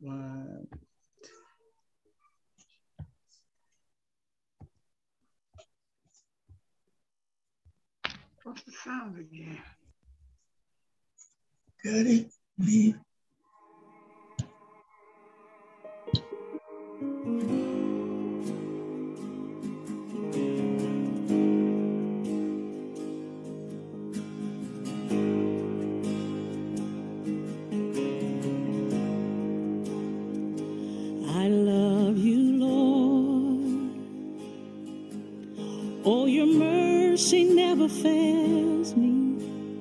One. What's the sound again? Got it, me. I love you, Lord. Oh, your mercy never fails me.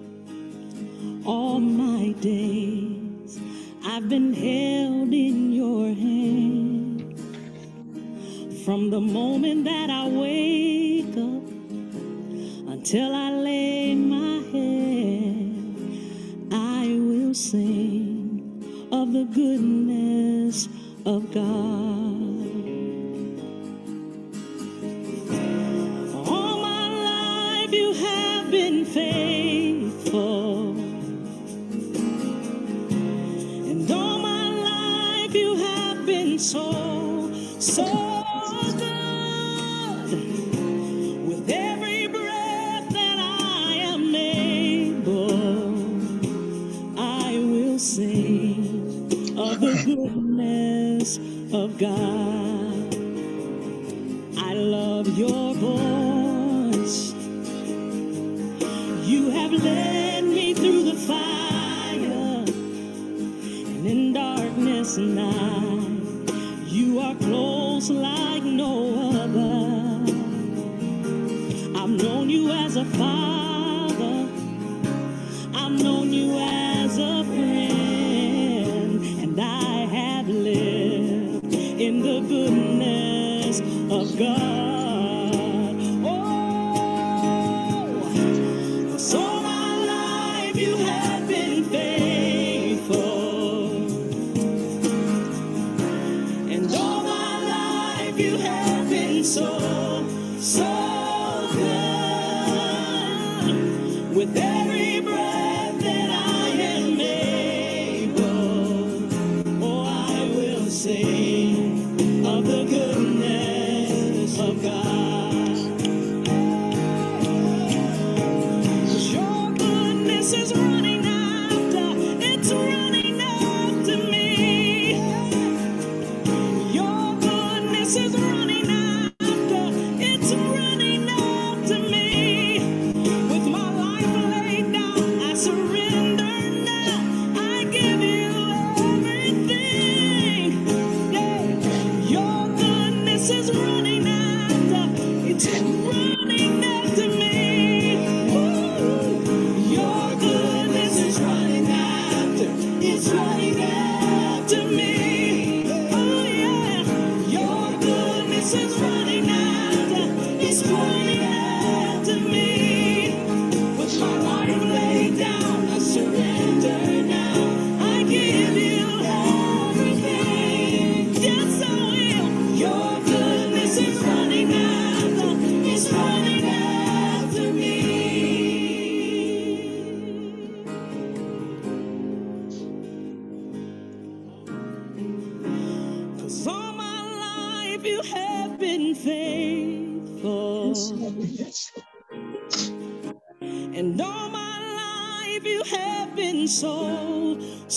All my days I've been held in your hand. From the moment that I wake up until I lay my head, I will sing of the goodness of God. All my life you have been faithful, and all my life you have been so good. With every breath that I am able, I will sing of the goodness of God. I love your voice. You have led me through the fire, and in darkness night, you are close like no other. I've known you as a father, I've known you as a friend, and I have lived in the goodness of God. Oh, so my life you have been faithful, and all my life you have been so good. With every breath that I am able, oh, I will sing of the goodness of God. 'Cause your goodness is running after, it's running after me. Your goodness is running after, it's running after me. With my life laid down, I surrender now. I give you everything. Yeah. Your goodness is running after, it's running after me. Ooh. Your goodness is running after, it's running after me. Oh yeah. Your goodness is running after, it's running after me. With my life laid down, I surrender now. I give you everything. Yes, I will. Your goodness is running after, it's running after me. 'Cause all my life you have been faithful, and all my life you have been so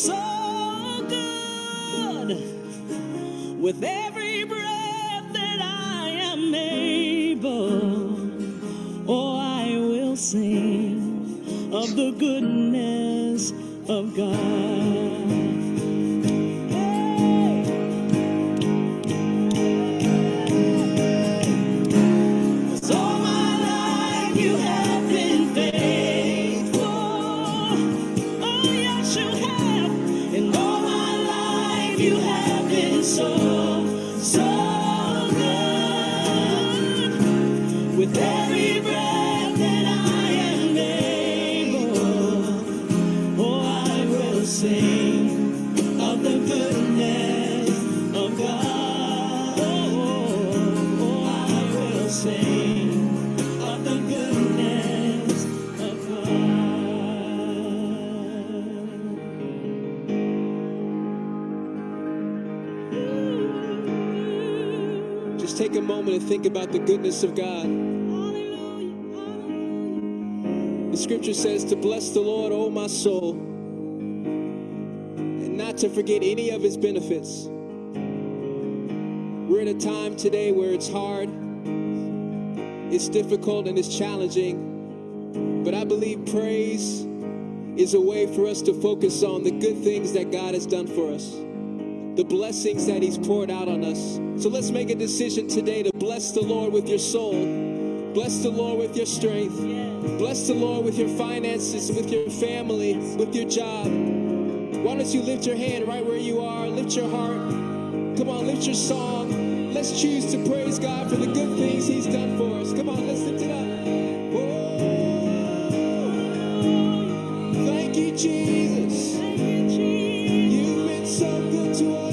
good. With every breath that I am able, oh, I will sing of the goodness of God. All my life you have been faithful. Oh, yes, you have. And all my life you have been so good. With every breath that I am able, oh, I will sing take a moment and think about the goodness of God. The scripture says to bless the Lord, O my soul, and not to forget any of his benefits. We're in a time today where it's hard, it's difficult, and it's challenging. But I believe praise is a way for us to focus on the good things that God has done for us, the blessings that he's poured out on us. So let's make a decision today to bless the Lord with your soul, bless the Lord with your strength, bless the Lord with your finances, with your family, with your job. Why don't you lift your hand right where you are, lift your heart, come on, lift your song. Let's choose to praise God for the good things he's done for us. Come on, let's lift it up. Thank you, Jesus. You've been so good to us.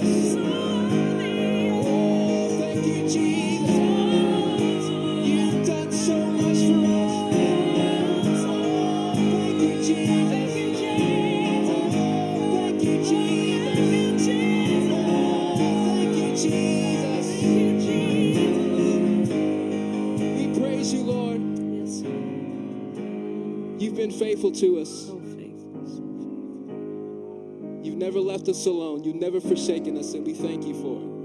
Oh, thank you, Jesus. You've done so much for us. Oh, thank you, Jesus. Oh, thank you, Jesus. Oh, thank you, Jesus. We praise you, Lord. You've been faithful to us. You've never left us alone. You've never forsaken us, and we thank you for it.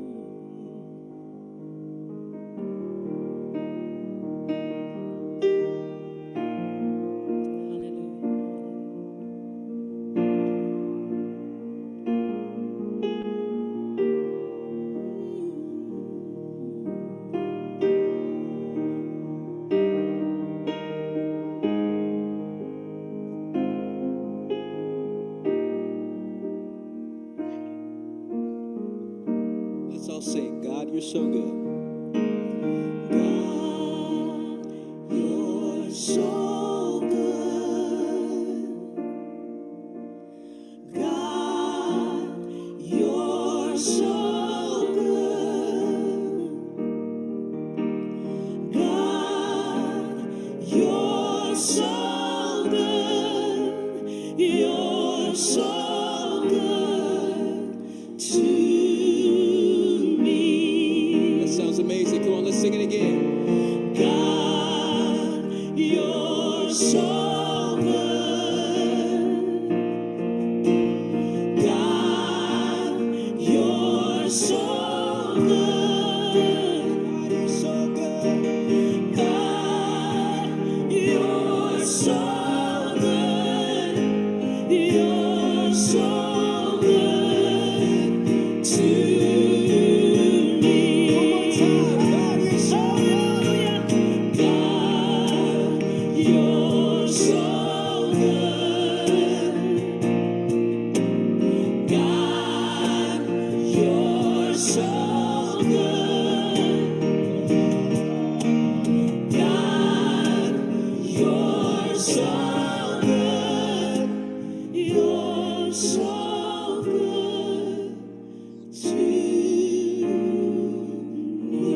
Let's all sing, God, you're so good. God, you're so good. God, you're so good. God, you're so good. You're so good to me. That sounds amazing. Come on, let's sing it again. God, you're so good. God, you're so good. You're so good. God, you're so good. You're so good to me. One more time. God, you're so good. God, you're so good. God, you're so good. God, you're so good. You're so good to me.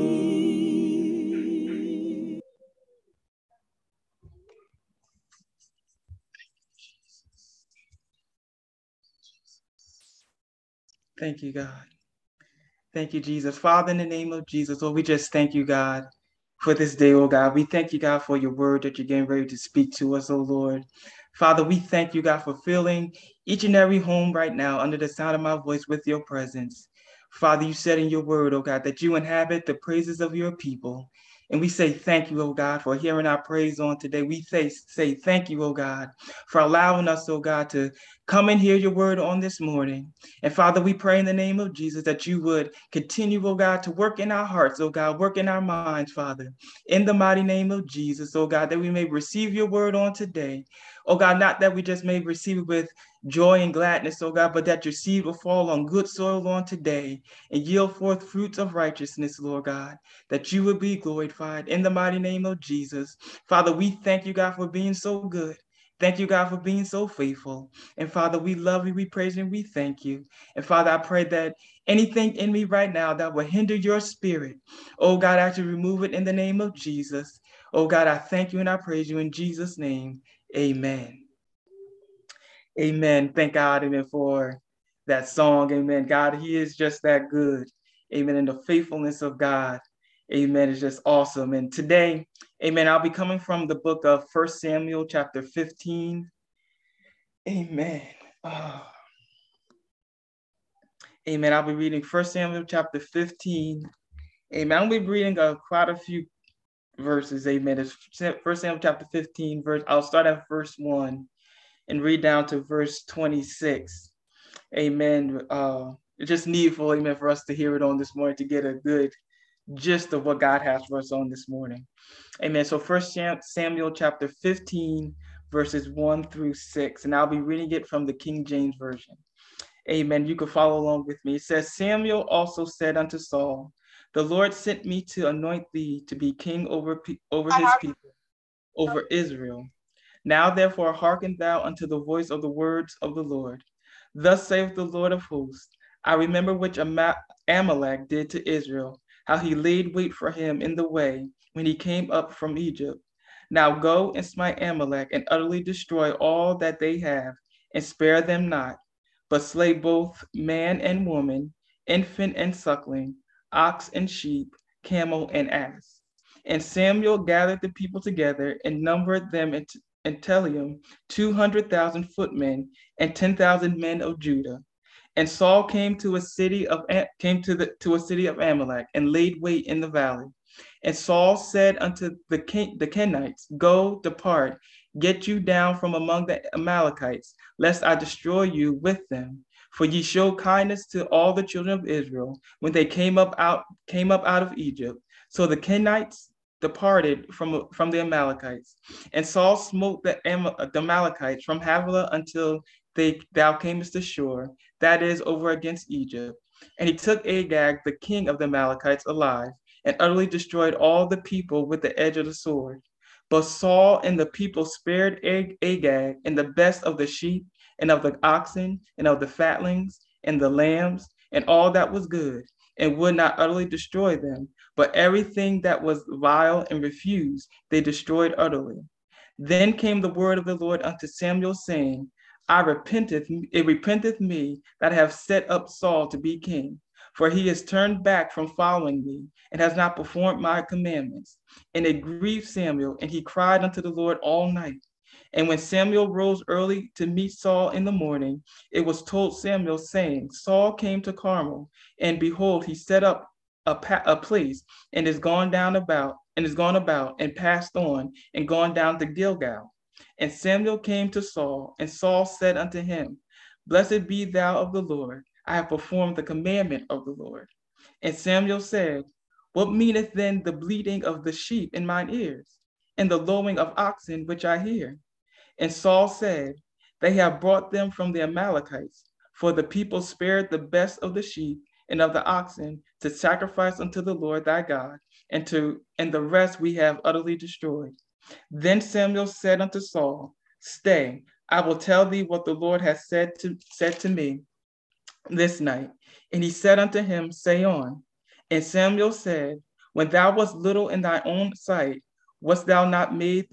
Thank you, God. Thank you, Jesus. Father, in the name of Jesus, Lord, we just thank you, God, for this day, oh God. We thank you, God, for your word that you're getting ready to speak to us, oh Lord. Father, we thank you, God, for filling each and every home right now under the sound of my voice with your presence. Father, you said in your word, oh God, that you inhabit the praises of your people. And we say thank you, oh God, for hearing our praise on today. We say thank you, oh God, for allowing us, oh God, to come and hear your word on this morning. And Father, we pray in the name of Jesus that you would continue, oh God, to work in our hearts, oh God, work in our minds, Father, in the mighty name of Jesus, oh God, that we may receive your word on today. Oh God, not that we just may receive it with joy and gladness, oh God, but that your seed will fall on good soil on today and yield forth fruits of righteousness, Lord God, that you would be glorified in the mighty name of Jesus. Father, we thank you, God, for being so good. Thank you, God, for being so faithful. And Father, we love you, we praise you, and we thank you. And Father, I pray that anything in me right now that will hinder your spirit, oh God, I actually remove it in the name of Jesus. Oh God, I thank you and I praise you in Jesus' name. Amen. Amen. Thank God, amen, for that song. Amen. God, he is just that good. Amen. And the faithfulness of God. Amen. It's just awesome. And today, amen, I'll be coming from the book of 1 Samuel chapter 15. Amen. Amen. I'll be reading 1 Samuel chapter 15. Amen. I'll be reading quite a few verses. Amen. It's 1 Samuel chapter 15, I'll start at verse 1 and read down to verse 26. Amen. It's just needful, amen, for us to hear it on this morning to get a good gist of what God has for us on this morning. Amen. So 1 Samuel chapter 15, verses 1 through 6, and I'll be reading it from the King James Version. Amen. You can follow along with me. It says, Samuel also said unto Saul, the Lord sent me to anoint thee to be king over his people, over Israel. Now therefore hearken thou unto the voice of the words of the Lord. Thus saith the Lord of hosts, I remember which Amalek did to Israel, how he laid wait for him in the way when he came up from Egypt. Now go and smite Amalek and utterly destroy all that they have, and spare them not, but slay both man and woman, infant and suckling, ox and sheep, camel and ass. And Samuel gathered the people together and numbered them in Telaim 200,000 footmen and 10,000 men of Judah. And Saul came to a city of Amalek and laid wait in the valley. And Saul said unto the Kenites, Go, depart, get you down from among the Amalekites, lest I destroy you with them. For ye showed kindness to all the children of Israel when they came up out of Egypt. So the Kenites departed from the Amalekites. And Saul smote the Amalekites from Havilah until thou camest ashore, that is, over against Egypt. And he took Agag, the king of the Amalekites, alive, and utterly destroyed all the people with the edge of the sword. But Saul and the people spared Agag and the best of the sheep, and of the oxen, and of the fatlings, and the lambs, and all that was good, and would not utterly destroy them, but everything that was vile and refused, they destroyed utterly. Then came the word of the Lord unto Samuel, saying, it repenteth me that I have set up Saul to be king, for he has turned back from following me, and has not performed my commandments. And it grieved Samuel, and he cried unto the Lord all night. And when Samuel rose early to meet Saul in the morning, it was told Samuel, saying, Saul came to Carmel, and behold, he set up a place, and is gone about, and passed on, and gone down to Gilgal. And Samuel came to Saul, and Saul said unto him, Blessed be thou of the Lord, I have performed the commandment of the Lord. And Samuel said, What meaneth then the bleating of the sheep in mine ears, and the lowing of oxen which I hear? And Saul said, They have brought them from the Amalekites, for the people spared the best of the sheep and of the oxen to sacrifice unto the Lord thy God, and the rest we have utterly destroyed. Then Samuel said unto Saul, Stay, I will tell thee what the Lord has said to me this night. And he said unto him, Say on. And Samuel said, When thou wast little in thy own sight, wast thou not made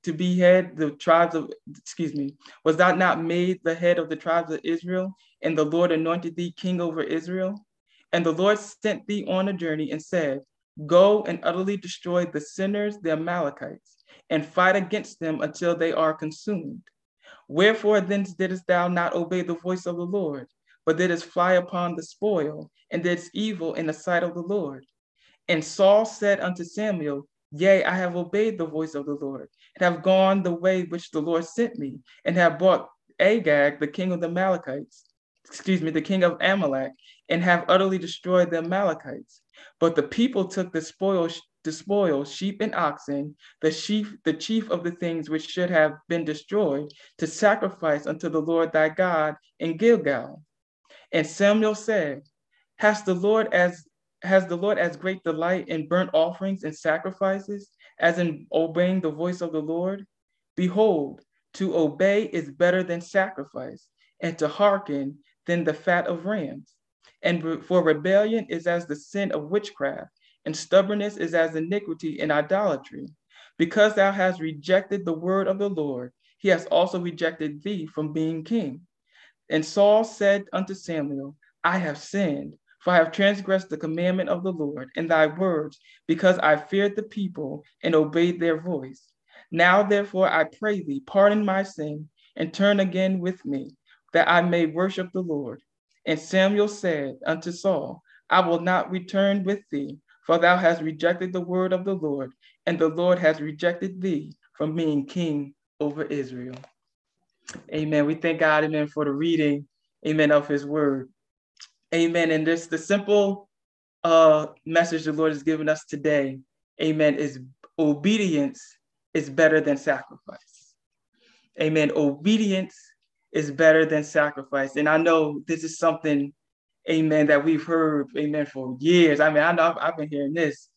was thou not made the head of the tribes of Israel, and the Lord anointed thee king over Israel? And the Lord sent thee on a journey and said, Go and utterly destroy the sinners, the Amalekites, and fight against them until they are consumed. Wherefore then didst thou not obey the voice of the Lord, but didst fly upon the spoil, and didst evil in the sight of the Lord? And Saul said unto Samuel, Yea, I have obeyed the voice of the Lord, and have gone the way which the Lord sent me, and have brought Agag, the king of the the king of Amalek, and have utterly destroyed the Amalekites. But the people took the spoil, sheep and oxen, the chief of the things which should have been destroyed, to sacrifice unto the Lord thy God in Gilgal. And Samuel said, Has the Lord as great delight in burnt offerings and sacrifices as in obeying the voice of the Lord? Behold, to obey is better than sacrifice, and to hearken than the fat of rams. And for rebellion is as the sin of witchcraft, and stubbornness is as iniquity and idolatry. Because thou hast rejected the word of the Lord, he has also rejected thee from being king. And Saul said unto Samuel, I have sinned, For I have transgressed the commandment of the Lord and thy words, because I feared the people and obeyed their voice. Now, therefore, I pray thee, pardon my sin and turn again with me, that I may worship the Lord. And Samuel said unto Saul, I will not return with thee, for thou hast rejected the word of the Lord, and the Lord has rejected thee from being king over Israel. Amen. We thank God, amen, for the reading, amen, of his word. Amen. And this the simple message the Lord has given us today, amen, is obedience is better than sacrifice. Amen. Obedience is better than sacrifice. And I know this is something, amen, that we've heard, amen, for years. I mean, I know I've been hearing this,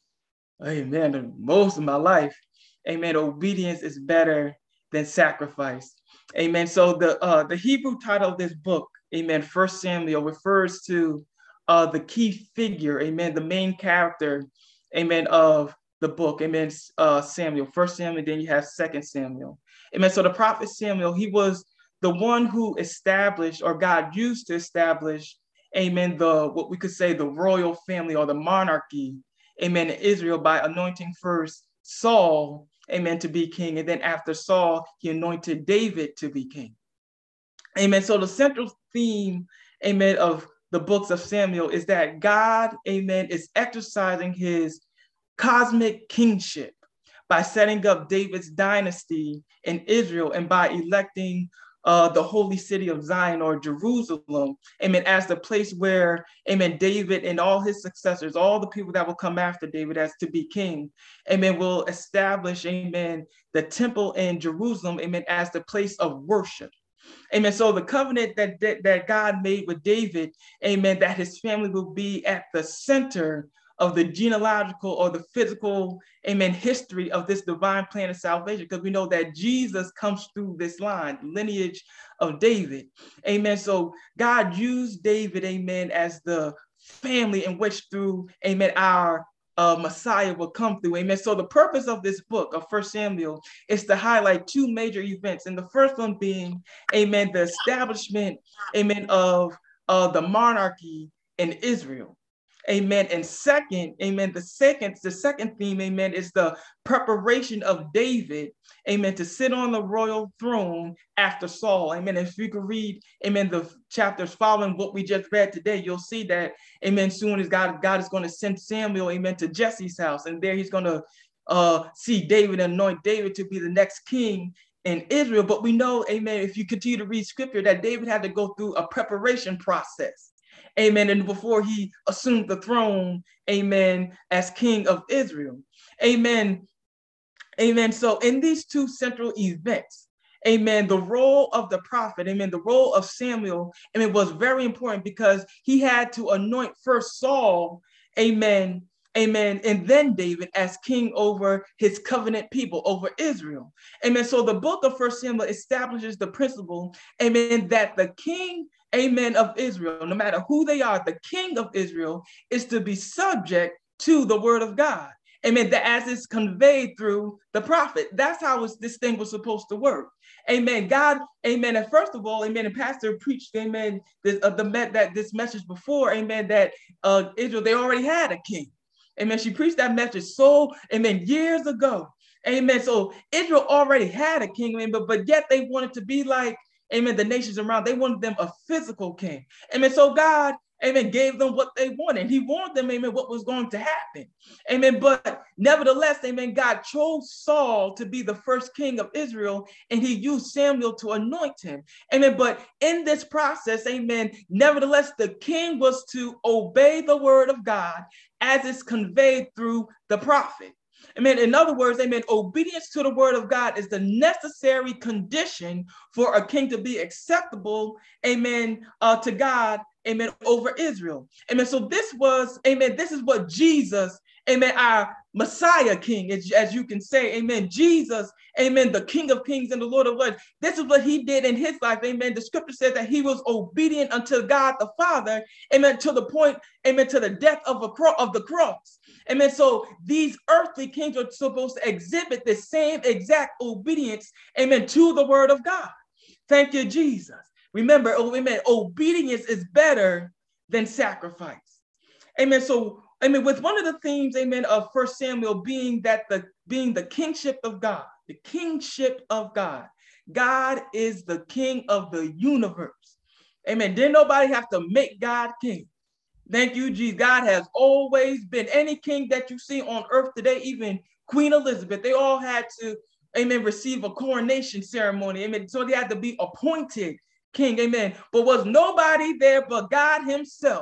amen, most of my life. Amen. Obedience is better than sacrifice. Amen. So the Hebrew title of this book, amen, 1 Samuel, refers to the key figure, amen, the main character, amen, of the book, amen, Samuel. 1 Samuel, then you have 2 Samuel. Amen. So the prophet Samuel, he was the one who established, or God used to establish, amen, what we could say the royal family or the monarchy, amen, in Israel by anointing first Saul, amen, to be king. And then after Saul, he anointed David to be king. Amen. So the central theme, amen, of the books of Samuel is that God, amen, is exercising his cosmic kingship by setting up David's dynasty in Israel and by electing the holy city of Zion, or Jerusalem, amen, as the place where, amen, David and all his successors, all the people that will come after David as to be king, amen, will establish, amen, the temple in Jerusalem, amen, as the place of worship. Amen. So the covenant that God made with David, amen, that his family will be at the center of the genealogical or the physical, amen, history of this divine plan of salvation, because we know that Jesus comes through this line, lineage of David. Amen. So God used David, amen, as the family in which through, amen, our Messiah will come through. Amen. So the purpose of this book of 1 Samuel is to highlight two major events. And the first one being, amen, the establishment, amen, of the monarchy in Israel. Amen. And second, amen, the second theme, amen, is the preparation of David, amen, to sit on the royal throne after Saul. Amen. If you could read, amen, the chapters following what we just read today, you'll see that, amen, soon as God is going to send Samuel, amen, to Jesse's house. And there he's going to see David, anoint David to be the next king in Israel. But we know, amen, if you continue to read scripture, that David had to go through a preparation process. Amen. And before he assumed the throne, amen, as king of Israel. Amen. Amen. So in these two central events, amen, the role of the prophet, amen, the role of Samuel, amen, was very important because he had to anoint first Saul, amen, amen, and then David as king over his covenant people, over Israel. Amen. So the book of 1 Samuel establishes the principle, amen, that the king, amen, of Israel, no matter who they are, the king of Israel is to be subject to the word of God. Amen. That as it's conveyed through the prophet. That's how this thing was supposed to work. Amen. God, amen. And first of all, amen. And Pastor preached, amen, this message before, amen, that Israel, they already had a king. Amen. She preached that message so, amen, years ago. Amen. So Israel already had a king, amen, but yet they wanted to be like, amen, the nations around. They wanted them a physical king. Amen. So God, amen, gave them what they wanted. He warned them, amen, what was going to happen. Amen. But nevertheless, amen, God chose Saul to be the first king of Israel, and he used Samuel to anoint him. Amen. But in this process, amen, nevertheless, the king was to obey the word of God as it's conveyed through the prophet. Amen. In other words, amen, obedience to the word of God is the necessary condition for a king to be acceptable, amen, to God, amen, over Israel. Amen. So this was, amen, this is what Jesus, amen, our Messiah King, as you can say, amen, Jesus, amen, the King of Kings and the Lord of Lords. This is what he did in his life, amen. The scripture says that he was obedient unto God the Father, amen, to the point, amen, to the death of the cross. Amen. So these earthly kings are supposed to exhibit the same exact obedience, amen, to the word of God. Thank you, Jesus. Remember, amen, obedience is better than sacrifice. Amen. So, amen, with one of the themes, amen, of 1 Samuel being the kingship of God, the kingship of God. God is the king of the universe. Amen. Didn't nobody have to make God king. Thank you, Jesus. God has always been. Any king that you see on earth today, even Queen Elizabeth, they all had to, amen, receive a coronation ceremony. Amen. So they had to be appointed king. Amen. But was nobody there but God himself.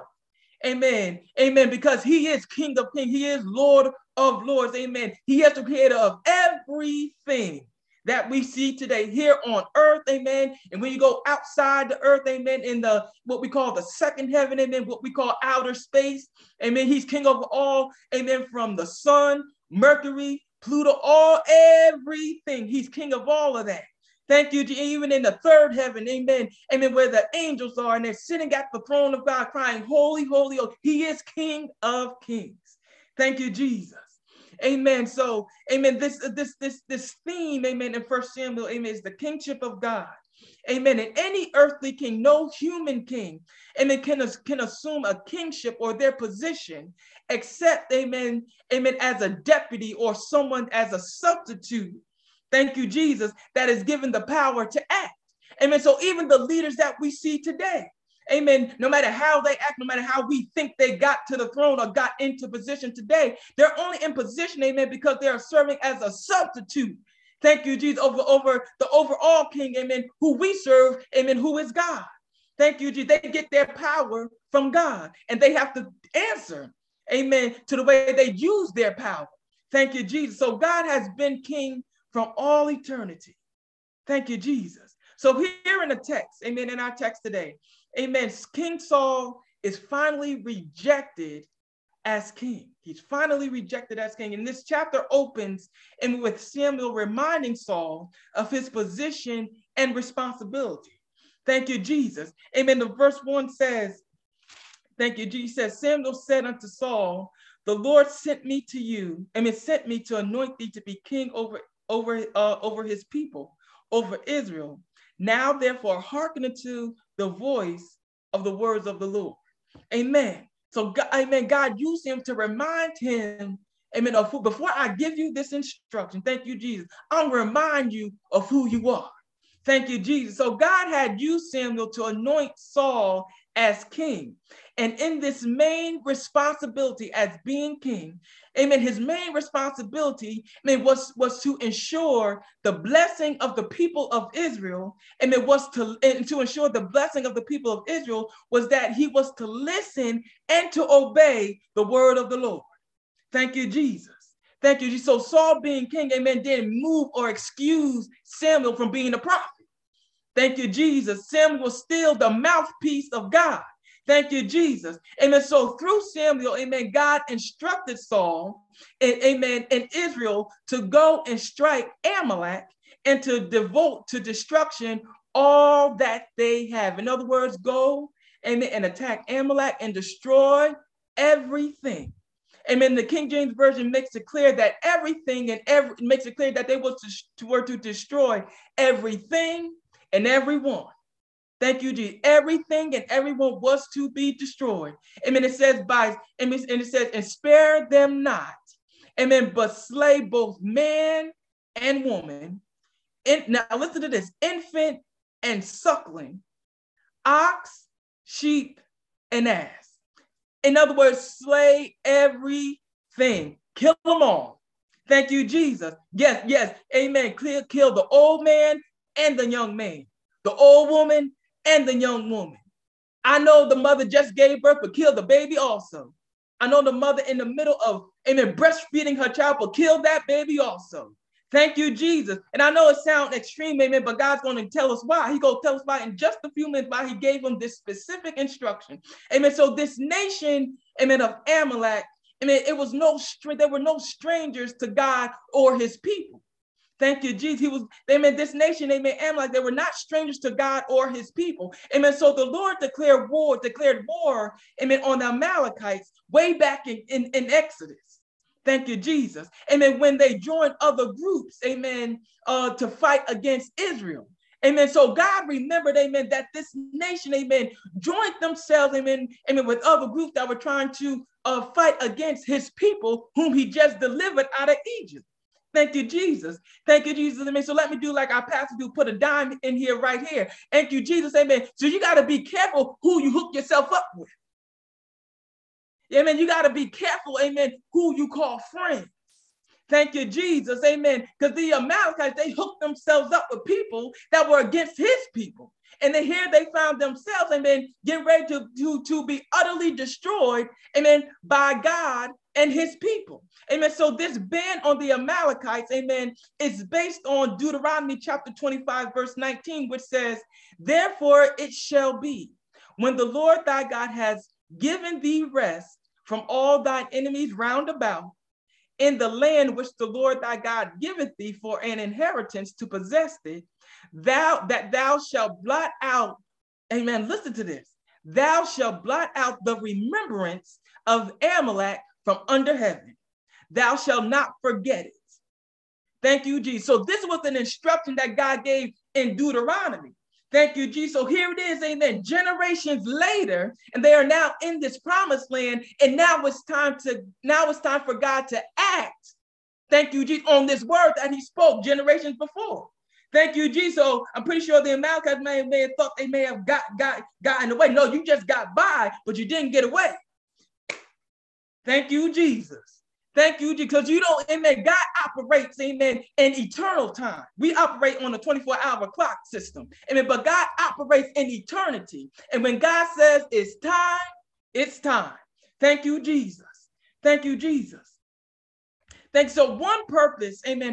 Amen. Amen. Because he is King of kings. He is Lord of lords. Amen. He is the creator of everything that we see today here on earth. Amen. And when you go outside the earth, amen, in the what we call the second heaven, amen, what we call outer space. Amen. He's king of all. Amen. From the sun, Mercury, Pluto, everything. He's king of all of that. Thank you, even in the third heaven, amen, amen, where the angels are and they're sitting at the throne of God crying, holy, holy, holy. He is King of kings. Thank you, Jesus. Amen. So, amen, this theme, amen, in 1 Samuel, amen, is the kingship of God. Amen. And any earthly king, no human king, amen, can assume a kingship or their position except, amen, amen, as a deputy or someone as a substitute. Thank you, Jesus, that is given the power to act. Amen. So even the leaders that we see today, amen, no matter how they act, no matter how we think they got to the throne or got into position today, they're only in position, amen, because they are serving as a substitute. Thank you, Jesus, over the overall king, amen, who we serve, amen, who is God. Thank you, Jesus. They get their power from God and they have to answer, amen, to the way they use their power. Thank you, Jesus. So God has been king from all eternity. Thank you, Jesus. So here in the text, amen, in our text today, amen, King Saul is finally rejected as king. He's finally rejected as king. And this chapter opens and with Samuel reminding Saul of his position and responsibility. Thank you, Jesus. Amen. The verse 1 says, thank you, Jesus. Says, Samuel said unto Saul, the Lord sent me to you, sent me to anoint thee to be king over his people, over Israel. Now, therefore, hearken unto the voice of the words of the Lord. Amen. So, God, amen, God used him to remind him, amen, of who, before I give you this instruction, thank you, Jesus, I'm going to remind you of who you are. Thank you, Jesus. So God had used Samuel to anoint Saul as king. And in this main responsibility as being king, amen, his main responsibility, amen, was to ensure the blessing of the people of Israel. And it was to ensure the blessing of the people of Israel was that he was to listen and to obey the word of the Lord. Thank you, Jesus. Thank you, Jesus. So Saul being king, amen, didn't move or excuse Samuel from being a prophet. Thank you, Jesus. Samuel was still the mouthpiece of God. Thank you, Jesus. Amen. So through Samuel, amen, God instructed Saul, and amen, and Israel to go and strike Amalek and to devote to destruction all that they have. In other words, go, amen, and attack Amalek and destroy everything. Amen. The King James Version makes it clear that everything makes it clear that they were to destroy everything and everyone. Thank you, Jesus. Everything and everyone was to be destroyed. Amen. It says and spare them not. Amen. But slay both man and woman. Now listen to this: infant and suckling, ox, sheep, and ass. In other words, slay everything. Kill them all. Thank you, Jesus. Yes. Amen. Kill the old man and the young man, the old woman and the young woman. I know the mother just gave birth, but kill the baby also. I know the mother in the middle of, amen, breastfeeding her child, but kill that baby also. Thank you, Jesus. And I know it sounds extreme, amen, but God's going to tell us why. He's going to tell us why in just a few minutes, why he gave them this specific instruction. Amen. So this nation, amen, of Amalek, amen, there were no strangers to God or his people. Thank you, Jesus. This nation, amen, Amalek, they were not strangers to God or his people. Amen. So the Lord declared war, amen, on the Amalekites way back in Exodus. Thank you, Jesus. Amen. When they joined other groups, amen, to fight against Israel. Amen. So God remembered, amen, that this nation, amen, joined themselves, amen, with other groups that were trying to fight against his people whom he just delivered out of Egypt. Thank you, Jesus. Thank you, Jesus. Amen. So let me do like our pastor do, put a dime in here, right here. Thank you, Jesus. Amen. So you got to be careful who you hook yourself up with. Amen. You got to be careful, amen, who you call friends. Thank you, Jesus. Amen. Because the Amalekites, they hooked themselves up with people that were against his people. And then here they found themselves, amen, getting ready to be utterly destroyed, amen, by God and his people. Amen. So this ban on the Amalekites, amen, is based on Deuteronomy chapter 25, verse 19, which says, therefore it shall be, when the Lord thy God has given thee rest from all thine enemies round about, in the land which the Lord thy God giveth thee for an inheritance to possess it, thou shalt blot out, amen, listen to this, thou shalt blot out the remembrance of Amalek from under heaven. Thou shalt not forget it. Thank you, Jesus. So this was an instruction that God gave in Deuteronomy. Thank you, Jesus. So here it is, amen, generations later, and they are now in this promised land, and now it's time for God to act, thank you, Jesus, on this word that he spoke generations before. Thank you, Jesus. So I'm pretty sure the Amalekites may have thought they may have gotten away. No, you just got by, but you didn't get away. Thank you, Jesus. Thank you, because you don't, amen, God operates, amen, in eternal time. We operate on a 24-hour clock system, amen, but God operates in eternity. And when God says it's time, it's time. Thank you, Jesus. Thank you, Jesus. Thanks. So one purpose, amen,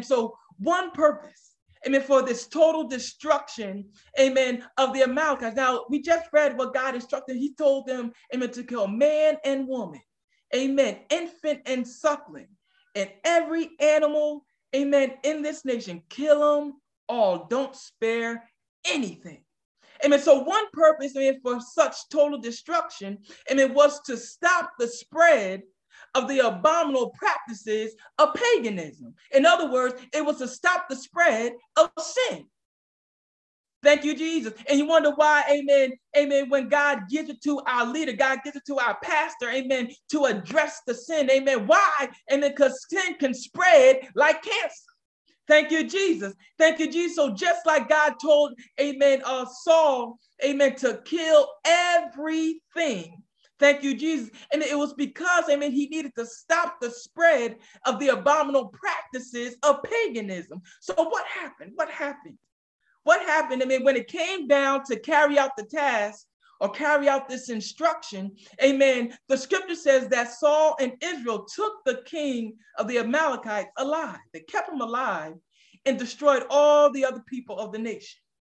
amen, for this total destruction, amen, of the Amalekites. Now, we just read what God instructed. He told them, amen, to kill man and woman, amen, infant and suckling, and every animal, amen, in this nation. Kill them all. Don't spare anything. Amen. So one purpose, amen, for such total destruction, amen, was to stop the spread of the abominable practices of paganism. In other words, it was to stop the spread of sin. Thank you, Jesus. And you wonder why, amen, when God gives it to our leader, God gives it to our pastor, amen, to address the sin, amen. Why? Amen, because sin can spread like cancer. Thank you, Jesus. Thank you, Jesus. So just like God told, amen, Saul, amen, to kill everything. Thank you, Jesus. And it was because, amen, he needed to stop the spread of the abominable practices of paganism. So what happened? What happened? What happened? I mean, when it came down to carry out the task or carry out this instruction, amen, the scripture says that Saul and Israel took the king of the Amalekites alive. They kept him alive and destroyed all the other people of the nation.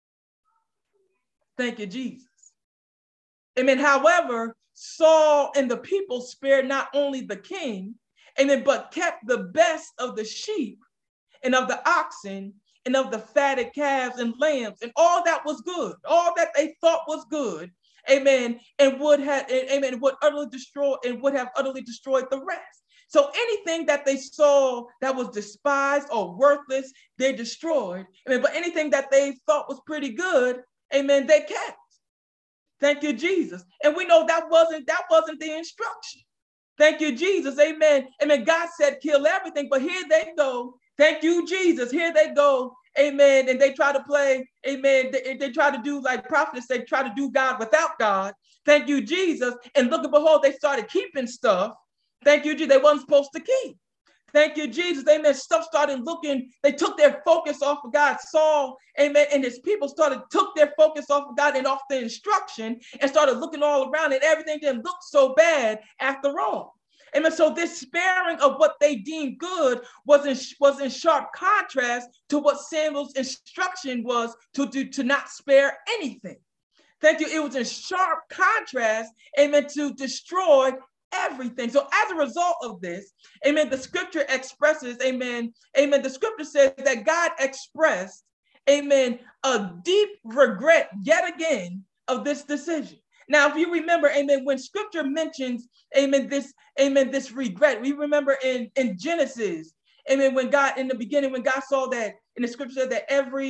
Thank you, Jesus. Amen. However, Saul and the people spared not only the king, amen, but kept the best of the sheep and of the oxen and of the fatted calves and lambs and all that was good, all that they thought was good, amen, and would have utterly destroyed the rest. So anything that they saw that was despised or worthless, they destroyed. Amen. But anything that they thought was pretty good, amen, they kept. Thank you, Jesus. And we know that wasn't the instruction. Thank you, Jesus. Amen. Amen. God said kill everything, but here they go. Thank you, Jesus. Here they go. Amen. And they try to play, amen. They try to do like prophets. They try to do God without God. Thank you, Jesus. And look and behold, they started keeping stuff. Thank you, Jesus. They wasn't supposed to keep. Thank you, Jesus. Amen. Stuff started looking, they took their focus off of God. Saul, amen, and his people took their focus off of God and off the instruction and started looking all around, and everything didn't look so bad after all. Amen. So this sparing of what they deemed good was in sharp contrast to what Samuel's instruction was to not spare anything. Thank you. It was in sharp contrast, amen, to destroy everything. So as a result of this, amen, the scripture expresses, amen, the scripture says that God expressed, amen, a deep regret yet again of this decision. Now, if you remember, amen, when scripture mentions, amen, this regret, we remember in Genesis, amen, when God, in the beginning, when God saw that, in the scripture said that every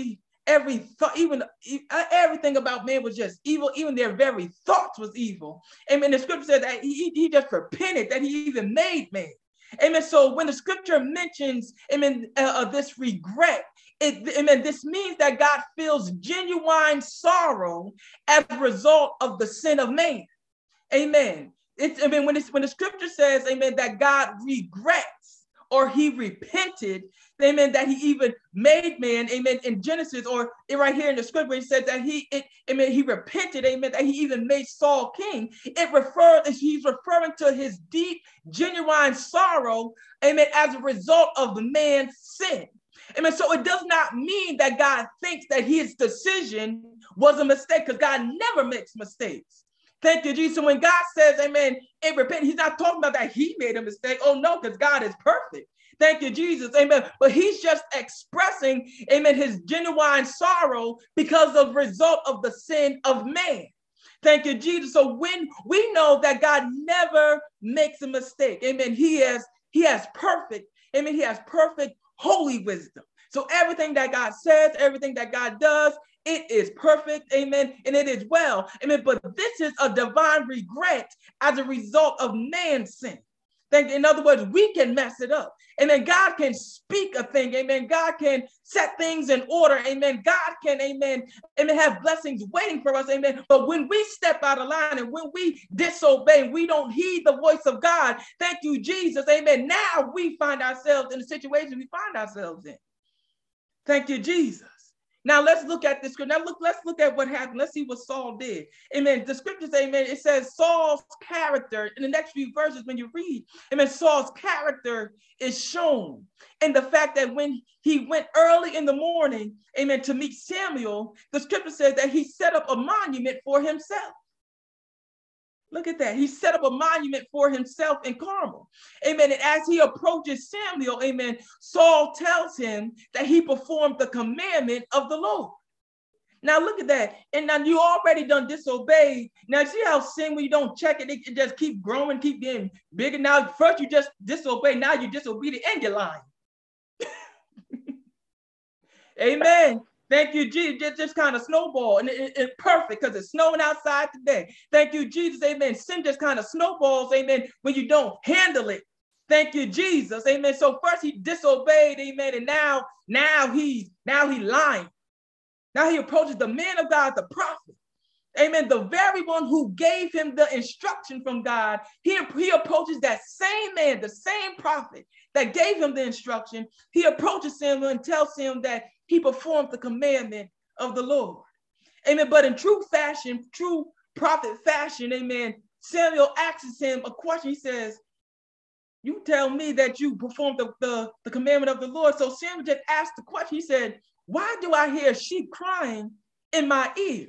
every thought, even everything about man was just evil. Even their very thoughts was evil. Amen. The scripture says that he just repented that he even made man. Amen. So when the scripture mentions, amen, this regret, amen, this means that God feels genuine sorrow as a result of the sin of man. Amen. When the scripture says, amen, that God regrets or he repented, amen, that he even made man, amen, in Genesis, or right here in the scripture, it says that he repented, amen, that he even made Saul king. He's referring to his deep, genuine sorrow, amen, as a result of the man's sin. Amen. So it does not mean that God thinks that his decision was a mistake, because God never makes mistakes. Thank you, Jesus. So when God says, amen, and repent, he's not talking about that he made a mistake. Oh, no, because God is perfect. Thank you, Jesus. Amen. But he's just expressing, amen, his genuine sorrow because of the result of the sin of man. Thank you, Jesus. So when we know that God never makes a mistake, amen, he has perfect, amen, he has perfect holy wisdom. So everything that God says, everything that God does, it is perfect, amen, and it is well, amen. But this is a divine regret as a result of man's sin. In other words, we can mess it up. Amen. God can speak a thing. Amen. God can set things in order. Amen. God can, amen, have blessings waiting for us. Amen. But when we step out of line and when we disobey, we don't heed the voice of God. Thank you, Jesus. Amen. Now we find ourselves in the situation we find ourselves in. Thank you, Jesus. Now let's look at this scripture. Now let's look at what happened. Let's see what Saul did. Amen. The scriptures, amen, it says Saul's character in the next few verses when you read, amen, Saul's character is shown in the fact that when he went early in the morning, amen, to meet Samuel, the scripture says that he set up a monument for himself. Look at that. He set up a monument for himself in Carmel. Amen. And as he approaches Samuel, amen, Saul tells him that he performed the commandment of the Lord. Now look at that. And now you already done disobeyed. Now see how sin, when you don't check it, it just keep growing, keep getting bigger. Now first you just disobey. Now you're disobedient and you're lying. Amen. Thank you, Jesus. Just kind of snowball, and it's perfect because it's snowing outside today. Thank you, Jesus. Amen. Sin just kind of snowballs, amen, when you don't handle it. Thank you, Jesus. Amen. So first he disobeyed, amen, and now he's lying. Now he approaches the man of God, the prophet. Amen. The very one who gave him the instruction from God. He approaches that same man, the same prophet that gave him the instruction. He approaches Samuel and tells him that he performed the commandment of the Lord. Amen. But in true fashion, true prophet fashion, amen, Samuel asks him a question. He says, you tell me that you performed the commandment of the Lord. So Samuel just asked the question. He said, why do I hear sheep crying in my ears?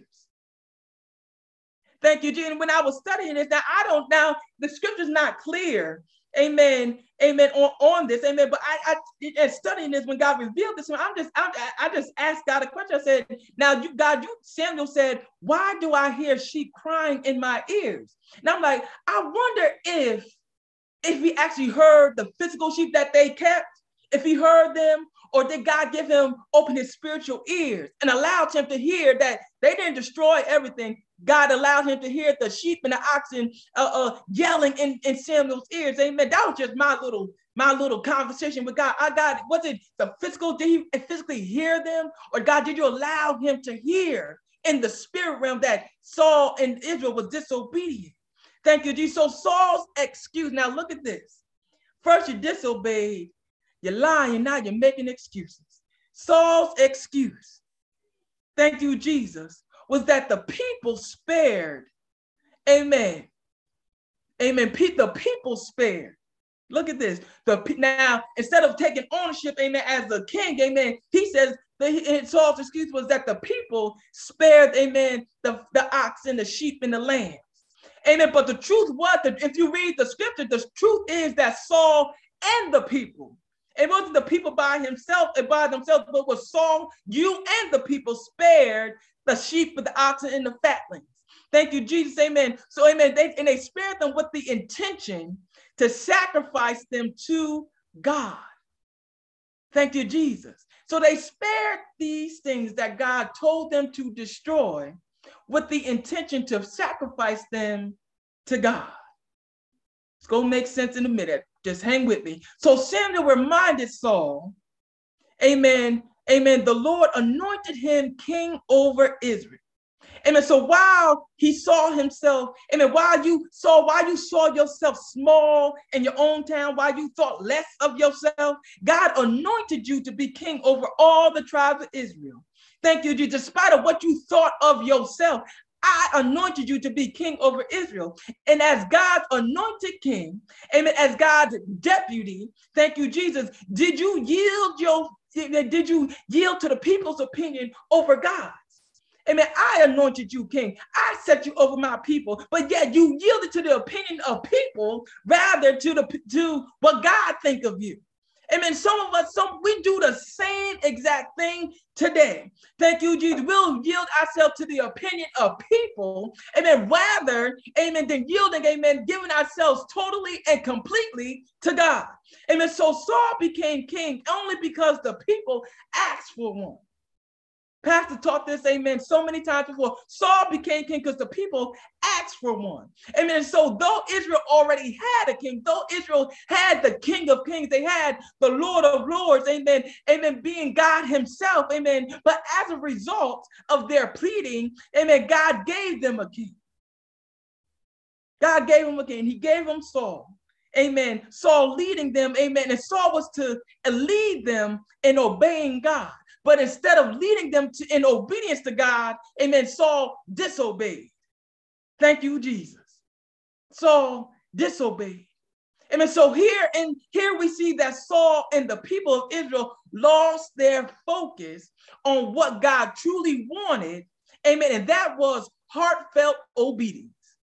Thank you, Gene. When I was studying this, now the scripture's not clear, amen, on this, amen. But I studying this, when God revealed this, I just asked God a question. I said, now Samuel said, why do I hear sheep crying in my ears? And I'm like, I wonder if he actually heard the physical sheep that they kept, if he heard them, or did God open his spiritual ears and allowed him to hear that they didn't destroy everything? God allowed him to hear the sheep and the oxen yelling in Samuel's ears. Amen. That was just my little conversation with God. Was it the physical? Did he physically hear them? Or God, did you allow him to hear in the spirit realm that Saul and Israel was disobedient? Thank you, Jesus. So Saul's excuse, now look at this. First you disobeyed, you're lying, now you're making excuses. Saul's excuse, thank you, Jesus, was that the people spared. Amen. Amen. The people spared. Look at this. Now, instead of taking ownership, amen, as the king, amen, he says, Saul's excuse was that the people spared, amen, the oxen, the sheep, and the lambs. Amen. But the truth was that if you read the scripture, the truth is that Saul and the people, it wasn't the people by themselves, but was Saul, you and the people spared the sheep, with the oxen, and the fatlings. Thank you, Jesus. Amen. So, amen. They spared them with the intention to sacrifice them to God. Thank you, Jesus. So they spared these things that God told them to destroy with the intention to sacrifice them to God. It's going to make sense in a minute. Just hang with me. So Samuel reminded Saul, amen, amen, the Lord anointed him king over Israel. Amen. So while he saw himself, amen, while you saw yourself small in your own town, while you thought less of yourself, God anointed you to be king over all the tribes of Israel. Thank you, Jesus. Despite of what you thought of yourself, I anointed you to be king over Israel. And as God's anointed king, amen, as God's deputy, thank you, Jesus, did you yield to the people's opinion over God? Amen. I anointed you king. I set you over my people, but yet you yielded to the opinion of people rather to what God think of you. Amen. We do the same exact thing today. Thank you, Jesus. We'll yield ourselves to the opinion of people. Amen. Rather, amen, than yielding, amen, giving ourselves totally and completely to God. Amen. So Saul became king only because the people asked for one. Pastor taught this, amen, so many times before. Saul became king because the people asked for one. Amen. So though Israel already had a king, though Israel had the King of Kings, they had the Lord of Lords, amen, amen, being God himself, amen. But as a result of their pleading, amen, God gave them a king. God gave them a king. He gave them Saul. Amen. Saul leading them, amen. And Saul was to lead them in obeying God. But instead of leading them in obedience to God, amen, Saul disobeyed. Thank you, Jesus. Saul disobeyed. Amen. So here we see that Saul and the people of Israel lost their focus on what God truly wanted. Amen. And that was heartfelt obedience.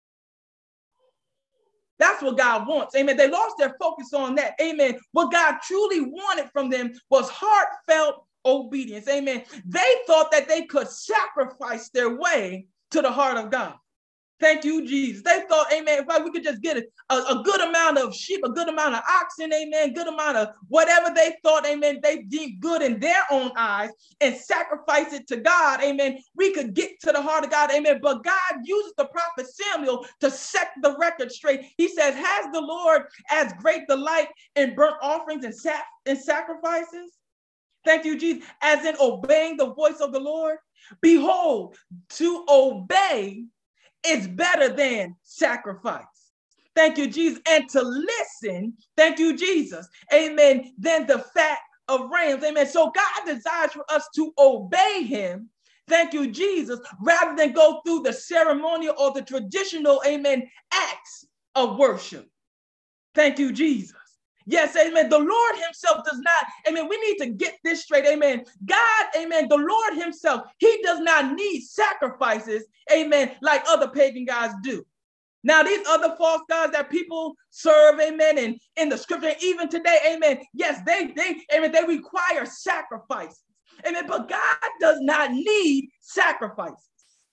That's what God wants. Amen. They lost their focus on that. Amen. What God truly wanted from them was heartfelt obedience. Amen. They thought that they could sacrifice their way to the heart of God. Thank you, Jesus. They thought, amen, if we could just get a good amount of sheep, a good amount of oxen, amen, good amount of whatever they thought, amen, they deemed good in their own eyes and sacrifice it to God, amen, we could get to the heart of God, amen. But God uses the prophet Samuel to set the record straight. He says, has the Lord as great delight in burnt offerings and sacrifices? Thank you, Jesus. As in obeying the voice of the Lord? Behold, to obey is better than sacrifice. Thank you, Jesus. And to listen, thank you, Jesus, amen, than the fat of rams. Amen. So God desires for us to obey him, thank you, Jesus, rather than go through the ceremonial or the traditional, amen, acts of worship. Thank you, Jesus. Yes, amen. The Lord himself does not, amen, we need to get this straight, amen. God, amen, the Lord himself, he does not need sacrifices, amen, like other pagan gods do. Now, these other false gods that people serve, amen, and in the scripture, even today, amen, yes, they require sacrifices, amen, but God does not need sacrifices.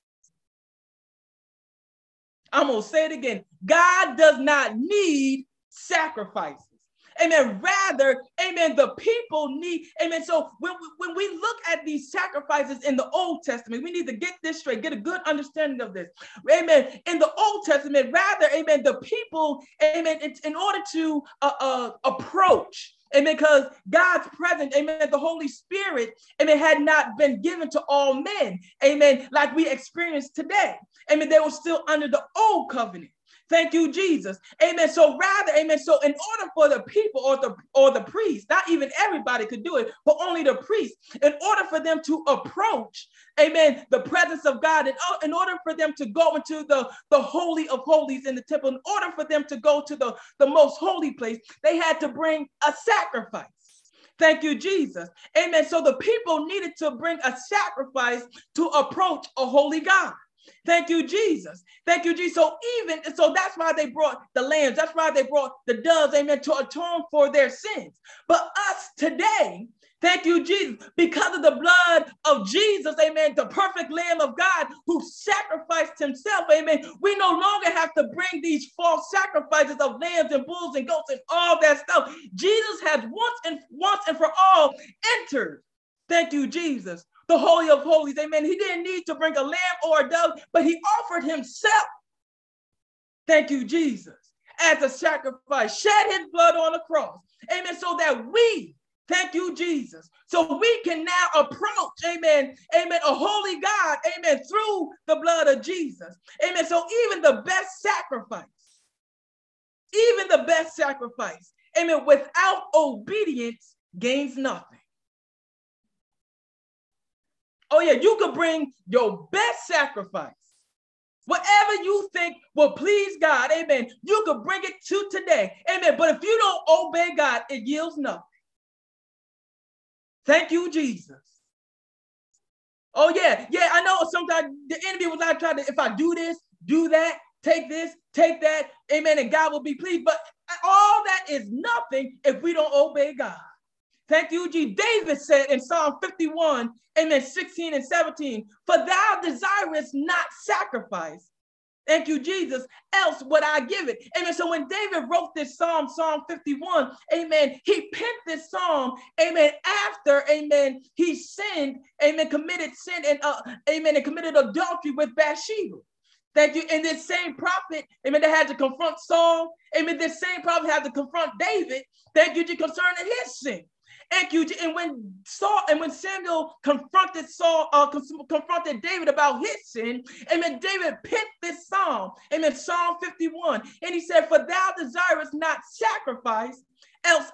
I'm going to say it again. God does not need sacrifices. Amen. Rather, amen, the people need, amen. So when we look at these sacrifices in the Old Testament, we need to get this straight, get a good understanding of this. Amen. In the Old Testament, rather, amen, the people, amen, in order to approach, amen, because God's presence, amen, the Holy Spirit, amen, had not been given to all men, amen, like we experience today. Amen. They were still under the old covenant. Thank you, Jesus. Amen. So rather, amen. So in order for the people or the priests, not even everybody could do it, but only the priests, in order for them to approach, amen, the presence of God, in order for them to go into the Holy of Holies in the temple, in order for them to go to the most holy place, they had to bring a sacrifice. Thank you, Jesus. Amen. So the people needed to bring a sacrifice to approach a holy God. Thank you, Jesus. Thank you, Jesus. So that's why they brought the lambs. That's why they brought the doves, amen, to atone for their sins. But us today, thank you, Jesus, because of the blood of Jesus, amen, the perfect Lamb of God who sacrificed himself, amen, we no longer have to bring these false sacrifices of lambs and bulls and goats and all that stuff. Jesus has once and for all entered Thank you, Jesus. The Holy of Holies, amen. He didn't need to bring a lamb or a dove, but he offered himself. Thank you, Jesus, as a sacrifice, shed his blood on the cross. Amen. So that we, thank you, Jesus, so we can now approach, amen, amen, a holy God, amen, through the blood of Jesus. Amen. So even the best sacrifice, amen, without obedience gains nothing. Oh yeah, you could bring your best sacrifice. Whatever you think will please God, amen, you could bring it to today, amen. But if you don't obey God, it yields nothing. Thank you, Jesus. Oh yeah, I know sometimes the enemy was like trying to, if I do this, do that, take this, take that, amen, and God will be pleased. But all that is nothing if we don't obey God. Thank you, Jesus. David said in Psalm 51, amen, 16 and 17, for thou desirest not sacrifice. Thank you, Jesus. Else would I give it. Amen. So when David wrote this Psalm 51, amen, he penned this Psalm, amen, after, amen, he sinned, amen, committed sin and, amen, and committed adultery with Bathsheba. Thank you. And this same prophet, amen, that had to confront Saul, amen, this same prophet had to confront David, thank you, concerning his sin. Thank you. And when Samuel confronted confronted David about his sin, amen, David picked this psalm, amen, Psalm 51, and he said, for thou desirest not sacrifice, else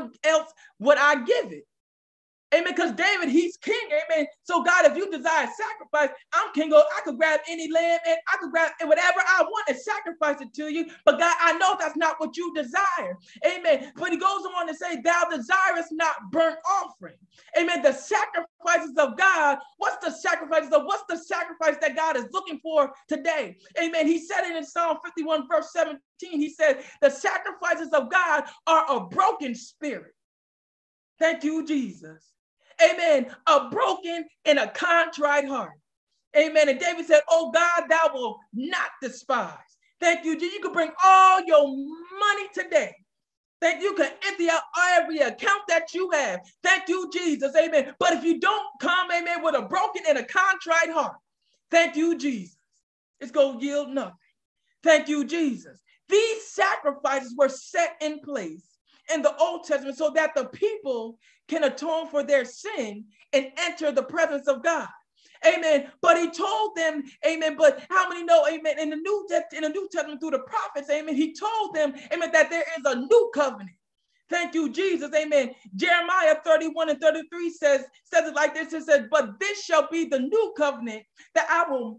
would I give it. Amen. Because David, he's king. Amen. So God, if you desire sacrifice, I'm king. I could grab any lamb and I could grab whatever I want and sacrifice it to you. But God, I know that's not what you desire. Amen. But he goes on to say, thou desirest not burnt offering. Amen. The sacrifices of God. What's the sacrifice that God is looking for today? Amen. He said it in Psalm 51, verse 17. He said, the sacrifices of God are a broken spirit. Thank you, Jesus. Amen. A broken and a contrite heart. Amen. And David said, oh God, thou will not despise. Thank you, Jesus. You can bring all your money today. Thank you. You can empty out every account that you have. Thank you, Jesus. Amen. But if you don't come, amen, with a broken and a contrite heart, thank you, Jesus, it's going to yield nothing. Thank you, Jesus. These sacrifices were set in place in the Old Testament so that the people can atone for their sin and enter the presence of God. Amen. But he told them, amen, but how many know, amen, in the New Testament through the prophets, amen, he told them, amen, that there is a new covenant. Thank you, Jesus. Amen. Jeremiah 31 and 33 says it like this. It says, but this shall be the new covenant that I will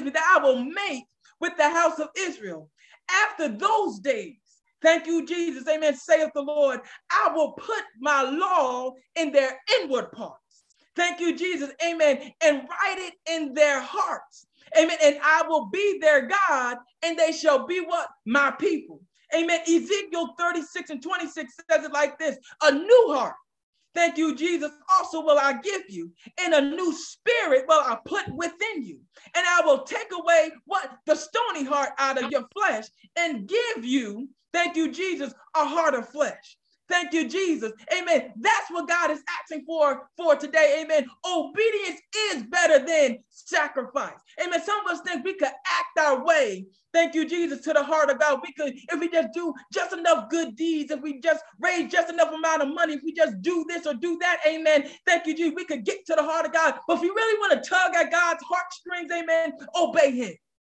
make with the house of Israel. After those days, thank you, Jesus. Amen. Saith the Lord, I will put my law in their inward parts. Thank you, Jesus. Amen. And write it in their hearts. Amen. And I will be their God, and they shall be what? My people. Amen. Ezekiel 36 and 26 says it like this, a new heart. Thank you, Jesus. Also will I give you, and a new spirit will I put within you. And I will take away what? The stony heart out of your flesh and give you, thank you, Jesus, a heart of flesh. Thank you, Jesus. Amen. That's what God is asking for today. Amen. Obedience is better than sacrifice. Amen. Some of us think we could act our way, thank you, Jesus, to the heart of God. We could, if we just do just enough good deeds, if we just raise just enough amount of money, if we just do this or do that, amen. Thank you, Jesus. We could get to the heart of God. But if you really want to tug at God's heartstrings, amen, obey him.